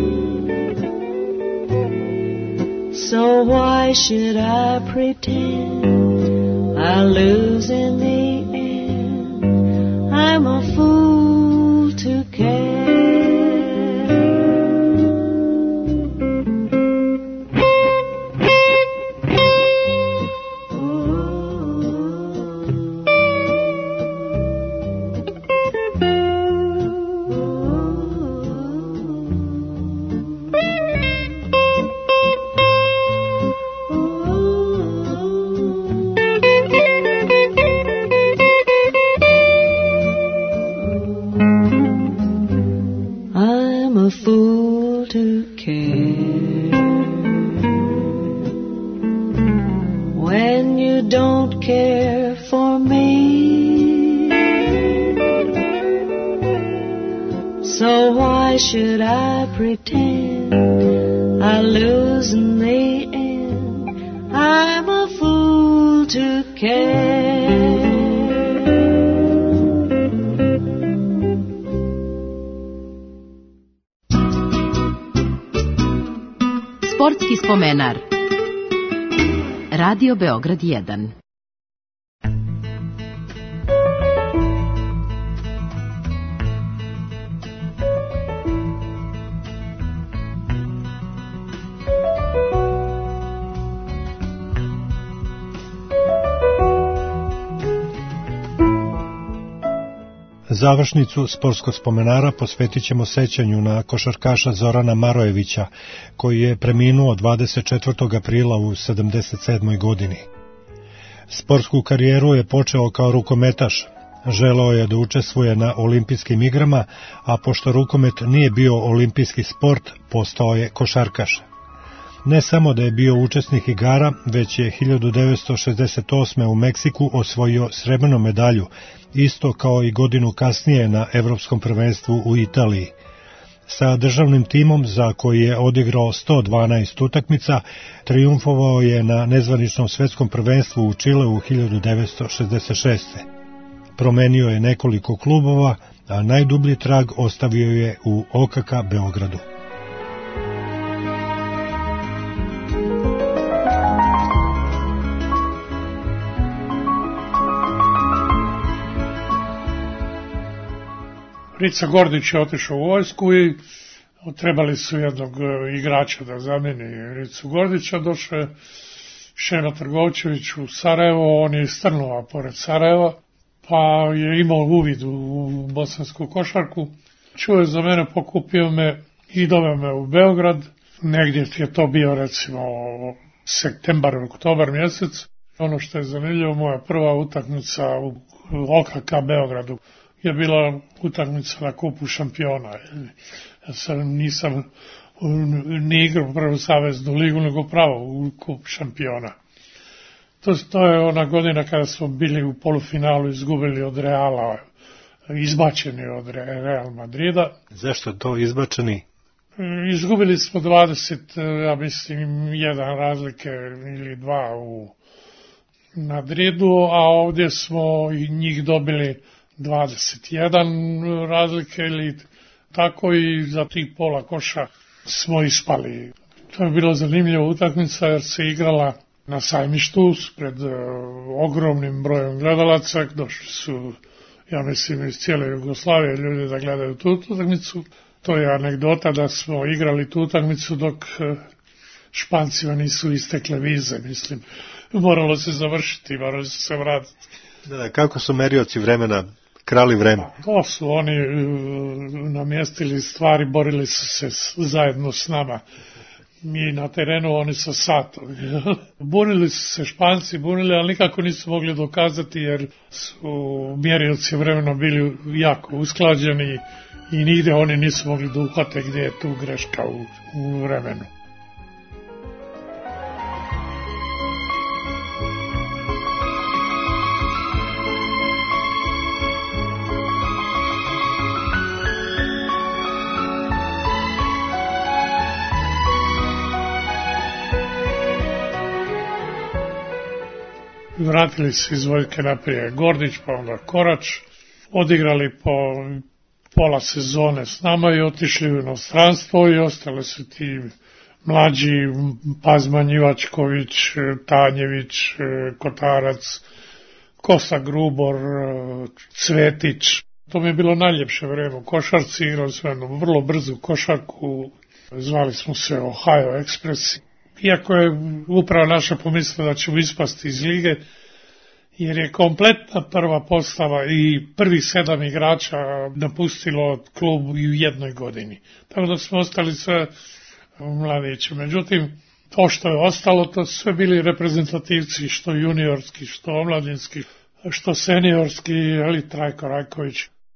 so why should I pretend I'll lose in the end? I'm a fool to care. Should I pretend I lose in the end? I'm a fool to care. Sportski spomenar. Radio Beograd 1. Završnicu sportskog spomenara posvetit ćemo sećanju na košarkaša Zorana Marojevića, koji je preminuo 24. aprila u 77. godini. Sportsku karijeru je počeo kao rukometaš. Želeo je da učestvuje na olimpijskim igrama, a pošto rukomet nije bio olimpijski sport, postao je košarkaš. Ne samo da je bio učesnik igara, već je 1968. u Meksiku osvojio srebrnu medalju, isto kao i godinu kasnije na Evropskom prvenstvu u Italiji. Sa državnim timom, za koji je odigrao 112 utakmica, trijumfovao je na nezvaničnom svetskom prvenstvu u Čileu 1966. Promenio je nekoliko klubova, a najdublji trag ostavio je u OKK Beogradu. Rica Gordić je otišao u vojsku i trebali su jednog igrača da zameni Ricu Gordića. Došao je Šema Trgovčević u Sarajevo, on je iz Trnova pored Sarajeva, pa je imao uvid u bosansku košarku. Čuo je za mene, pokupio me i doveo me u Beograd. Negdje je to bio recimo septembar, oktobar mjesec. Ono što je zanimljivo, moja prva utakmica u OKK Beogradu je bila utakmica na kupu šampiona. Ja sam nisam ni igrao prvu saveznu ligu, nego pravo u kup šampiona. To je ona godina kada smo bili u polufinalu, izgubili od Reala, izbačeni od Real Madrida. Zašto to izbačeni? Izgubili smo 20, ja mislim, jedan razlike ili dva u Madridu, a ovdje smo i njih dobili 21 razlike ili tako, i za 3 pola koša smo ispali. To je bilo zanimljiva utakmica jer se igrala na Sajmištu pred ogromnim brojem gledalaca. Došli su, ja mislim, iz cijele Jugoslavije ljudi da gledaju tu utakmicu. To je anegdota da smo igrali tu utakmicu dok Špancima nisu istekle vize, mislim. Moralo se završiti, moralo se vratiti. Da, kako su merioci vremena krali vreme? To su oni namjestili stvari, borili su se zajedno s nama. Mi na terenu, oni sa satom. Bunili su se Španci, ali nikako nisu mogli dokazati jer su mjerioci vremena bili jako usklađeni i nigde oni nisu mogli da uhvate gdje je tu greška u vremenu. Vratili se iz vojske naprije Gordić, pa onda Korač, odigrali po pola sezone s nama i otišli u inostranstvo i ostale su ti mlađi Pazman, Ivačković, Tanjević, Kotarac, Kosa Grubor, Cvetić. To mi je bilo najljepše vreme u košarci, igrali smo jednu vrlo brzu košarku, zvali smo se Ohio Express. Iako je upravo naša pomislila da ćemo ispasti iz lige, jer je kompletna prva postava i prvih 7 igrača napustilo klub u jednoj godini. Tako da smo ostali sve mladići. Međutim, to što je ostalo, to su sve bili reprezentativci, što juniorski, što omladinski, što seniorski, ali Trajko Rajković.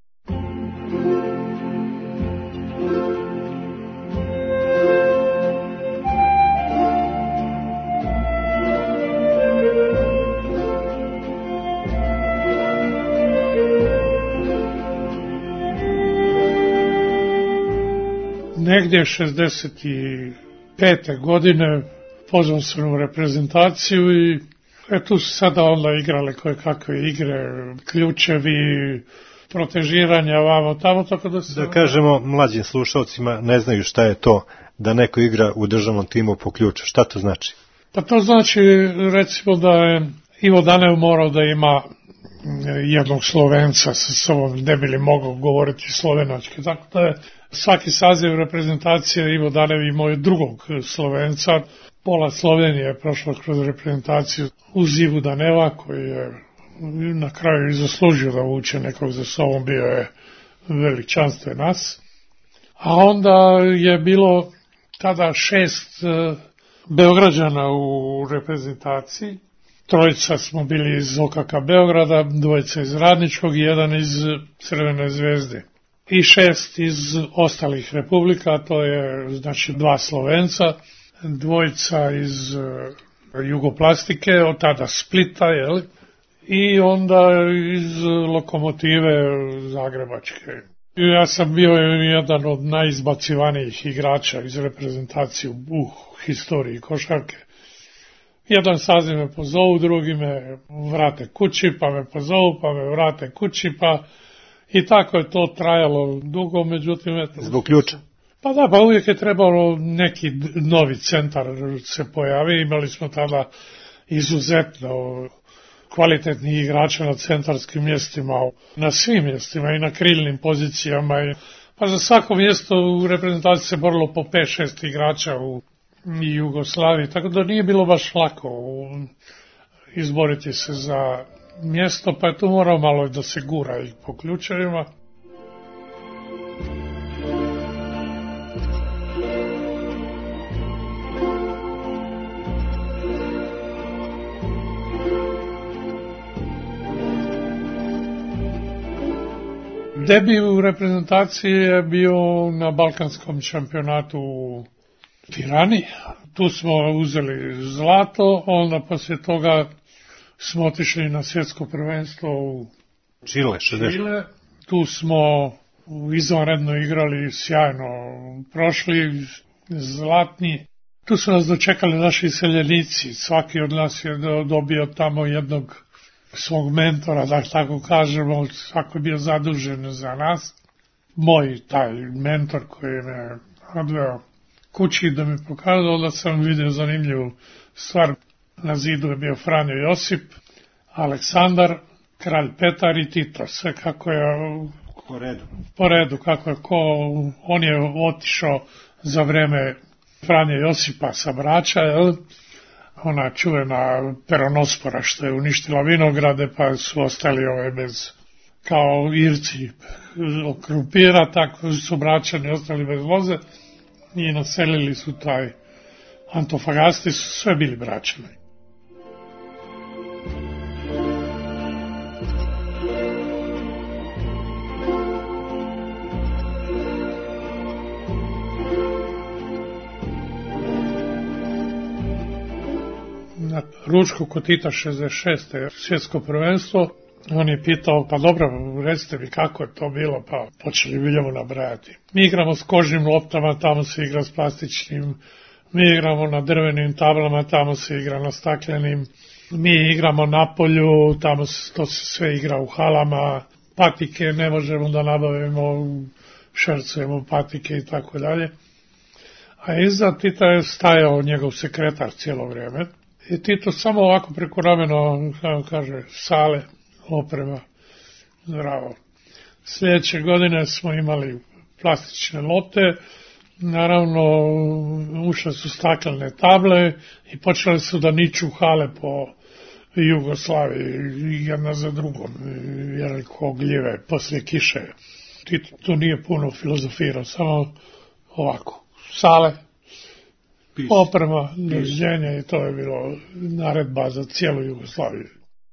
Negdje 65. godine pozvan sam u reprezentaciju i tu su sada onda igrale koje kakve igre, ključevi, protežiranja vamo tamo, tako da se... Da kažemo mlađim slušalcima, ne znaju šta je to da neko igra u državnom timu po ključu. Šta to znači? Pa to znači, recimo, da je Ivo Danev morao da ima jednog Slovenca sa sobom, ne bi li mogao govoriti slovenački, tako da je svaki saziv reprezentacije Ivo Danev imao je drugog Slovenca. Pola Slovenije je prošlo kroz reprezentaciju uz Ivu Daneva, koji je na kraju i zaslužio da vuče nekog za sobom, bio je veličanstven nas. A onda je bilo tada 6 Beograđana u reprezentaciji. 3 smo bili iz OKK Beograda, 2 iz Radničkog i 1 iz Crvene zvezde. I 6 iz ostalih republika, to je znači 2 Slovenca, 2 iz Jugoplastike, od tada Splita, i onda iz Lokomotive Zagrebačke. Ja sam bio jedan od najizbacivanijih igrača iz reprezentacije u historiji košarke. Jedan saziv me pozovu, drugi me vrate kući, pa me pozovu, pa me vrate kući, pa i tako je to trajalo dugo, međutim... Zbog ključa? Pa da, pa uvijek je trebalo neki novi centar se pojavi. Imali smo tada izuzetno kvalitetnih igrača na centarskim mjestima, na svim mjestima i na krilnim pozicijama. Pa za svako mjesto u reprezentaciji se borilo po 5-6 igrača u Jugoslaviji, tako da nije bilo baš lako izboriti se za mjesto, pa je tu morao malo da se gura i po ključevima. Debi u reprezentaciji je bio na Balkanskom šampionatu u Tirani. Tu smo uzeli zlato, onda poslije toga smo otišli na svjetsko prvenstvo u Čile. Tu smo izvanredno igrali, sjajno prošli, zlatni. Tu su nas dočekali naši iseljenici. Svaki od nas je dobio tamo jednog svog mentora, da tako kažemo, svako je bio zadužen za nas. Moj taj mentor koji me odveo kući da mi pokazao, da sam vidio zanimljivu stvar. Na zidu je bio Franjo Josip, Aleksandar, kralj Petar i Tito. Sve kako je po redu kako je on je otišao za vreme Franje Josipa sa Brača, ona čuvena peronospora što je uništila vinograde, pa su ostali bez, kao Irci krumpira, tako su Bračani ostali bez loze i naselili su taj Antofagasti, su sve bili Bračani. Na ručku kod Tita 66. svjetsko prvenstvo, on je pitao, pa dobro, recite mi kako je to bilo, pa počeli Viljevo nabrajati. Mi igramo s kožnim loptama, tamo se igra s plastičnim, mi igramo na drvenim tablama, tamo se igra na staklenim, mi igramo na polju, tamo to se sve igra u halama, patike ne možemo da nabavimo, šercujemo patike i tako dalje. A iza Tita je stajao njegov sekretar cijelo vrijeme. I Tito samo ovako preko ramena, kaže, sale, oprema, zdravo. Sljedeće godine smo imali plastične lopte, naravno ušle su staklene table i počele su da niču hale po Jugoslaviji, jedna za drugom, jer ko gljive poslije kiše. Tito tu nije puno filozofirao, samo ovako, sale, oprema, dođenje i to je bilo naredba za cijelu Jugoslaviju.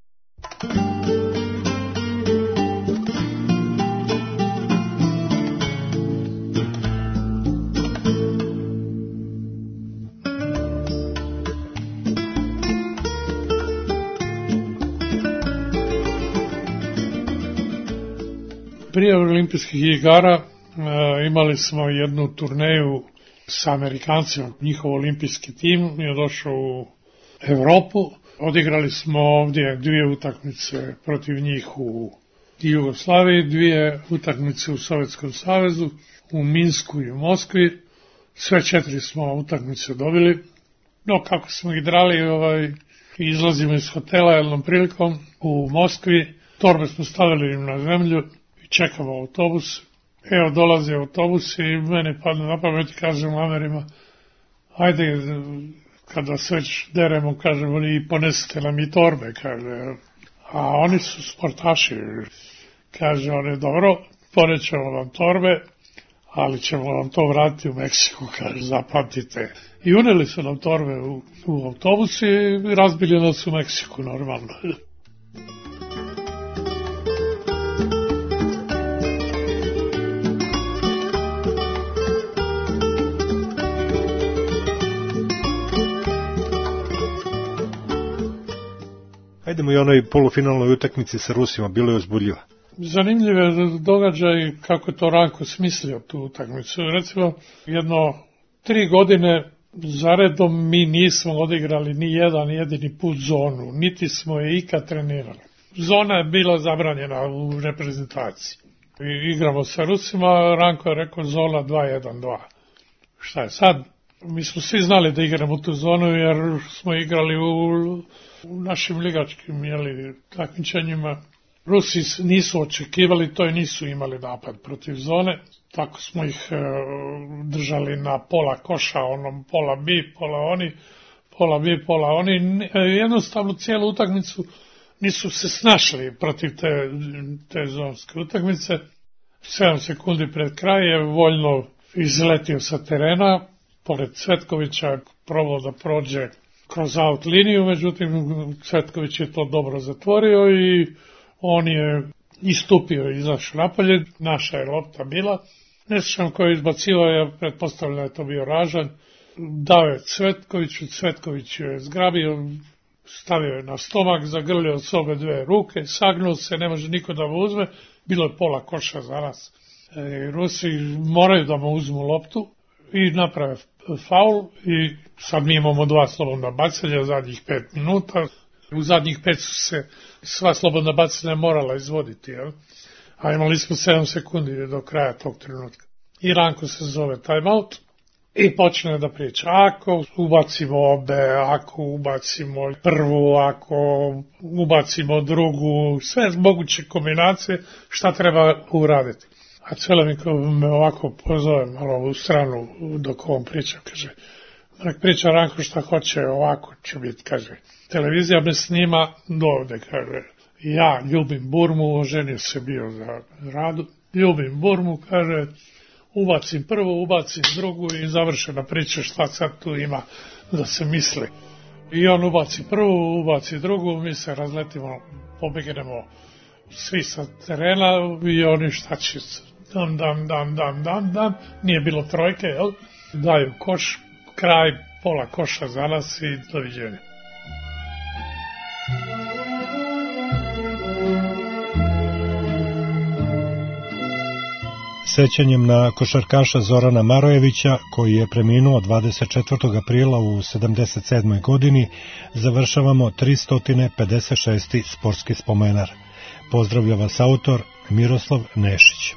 Prije olimpijskih igara imali smo jednu turneju sa Amerikancima, njihov olimpijski tim je došao u Evropu. Odigrali smo ovdje 2 utakmice protiv njih u Jugoslaviji, 2 utakmice u Sovjetskom savezu, u Minsku i u Moskvi. Sve 4 smo utakmice dobili. No, kako smo igrali, izlazimo iz hotela jednom prilikom u Moskvi, torbe smo stavili na zemlju i čekamo autobus. Evo, dolazi autobus i meni padne na pamet i kažem Amerima, ajde, kad vas već deremo, kažem, i ponesite nam i torbe, kaže. A oni su sportaši, kaže, oni, dobro, ponećemo vam torbe, ali ćemo vam to vratiti u Meksiku, kaže, zapamtite. I uneli su nam torbe u autobus i razbili nas u Meksiku, normalno. Hajdemo i onoj polufinalnoj utakmici sa Rusima, bilo je uzbudljivo. Zanimljiv je događaj kako je to Ranko smislio tu utakmicu. Recimo, 3 godine zaredom mi nismo odigrali ni jedan jedini put zonu, niti smo je ikad trenirali. Zona je bila zabranjena u reprezentaciji. I igramo sa Rusima, Ranko je rekao zona 2-1-2. Šta je sad? Mi smo svi znali da igramo tu zonu jer smo igrali u našim ligačkim takmičenjima. Rusi nisu očekivali to i nisu imali napad protiv zone. Tako smo ih držali na pola koša, pola bi, pola oni, pola bi, pola oni. Jednostavno cijelu utakmicu nisu se snašli protiv te zonske utakmice. 7 sekundi pred kraj je voljno izletio sa terena, pored Cvetkovića, probao da prođe kroz out liniju, međutim Cvetković je to dobro zatvorio i on je istupio i izašao napolje, naša je lopta bila. Ne znam ko je izbacivao, ja pretpostavljam da je to bio Ražanj, dao je Cvetkoviću, Cvetković je zgrabio, stavio je na stomak, zagrlio s obe 2 ruke, sagnuo se, ne može niko da mu uzme, bilo je pola koša za nas. Rusi moraju da mu uzmu loptu i naprave faul i sad mi imamo 2 slobodna bacanja zadnjih 5 minuta. U zadnjih 5 su se sva slobodna bacanja morala izvoditi, jel? A imali smo 7 sekundi do kraja tog trenutka. I Ranko se zove timeout i počne da priča. Ako ubacimo obe, ako ubacimo prvu, ako ubacimo drugu, sve moguće kombinacije, šta treba uraditi. A Cvelemik me ovako pozove malo u stranu dok on priča, kaže, nek priča Ranko šta hoće, ovako će biti, kaže. Televizija me snima dovde, kaže. Ja ljubim Burmu, ženio se bio za radu, ljubim Burmu, kaže, ubacim prvu, ubacim drugu i završena priča šta sad tu ima da se misli. I on ubaci prvu, ubaci drugu, mi se razletimo, pobegnemo svi sa terena i oni šta će dam, nije bilo trojke, jel? Daju koš, kraj, pola koša za nas i doviđenja. Sećanjem na košarkaša Zorana Marojevića, koji je preminuo 24. aprila u 77. godini, završavamo 356. sportski spomenar. Pozdravlja vas autor Miroslav Nešić.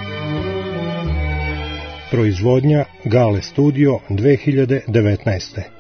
Proizvodnja Gale Studio 2019.